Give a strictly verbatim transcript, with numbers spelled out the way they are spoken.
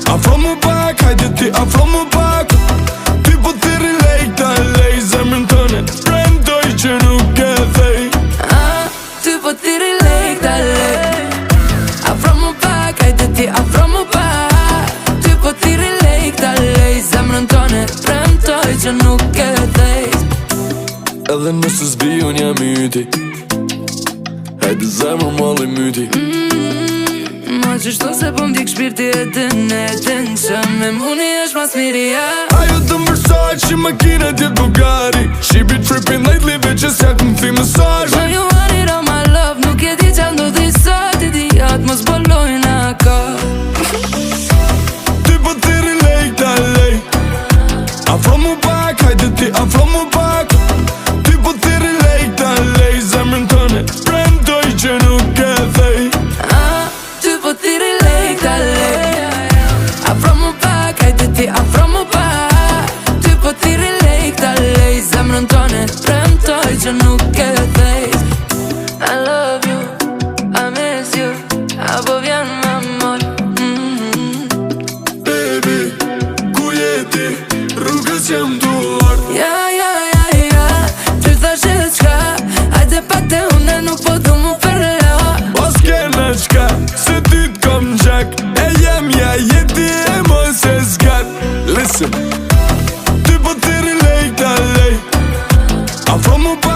Afro mu pak, hajde ti afro mu pak. Ty po thirri lejk ta lej zemrën tëne, premtoj që nuk e thej. Ah, ty po thirri lejk ta lej. Afro mu pak, hajde ti afro mu pak. Ty po thirri lejk ta lej zemrën tëne, premtoj që nuk e thej. Edhe nëse s'bi unë jam yti, hajde zemrë molli myti. Ma qështu se po m'dik shpirti e din e din që me muni është mas miria. Ajo të mërsoj që makina t'jet Bugatti. She be trippin lately bitches ja këm thi mësaj. When you want it all my love, nuk e di qa ndodhi sot. Idiot mos bolojnë ako. Ty po thirri lejk ta lej. Afro mu pak, hajde ti afro mu pak. Ty po thirri lejk ta lej zemrën tëne, premtoj që nuk e thej. Ah, ty po thirri lejk ta lej. Afro mu pak, hajde ti afro mu pak. Ty po thirri lejk ta lej zemrën tëne, premtoj që nuk e thej. I love you, I miss you, apo vjen m'amor. Baby, ku jeti, rrugës jam duar. Ja, ja, ja, ja, ty thashe qka, hajde pak te une nuk po du mu përla. Mos kena qka, se ty t'kom gjak. E jem ja jeti e mos e zgat. Listen, ty po thirri lejk ta lej. Afro mu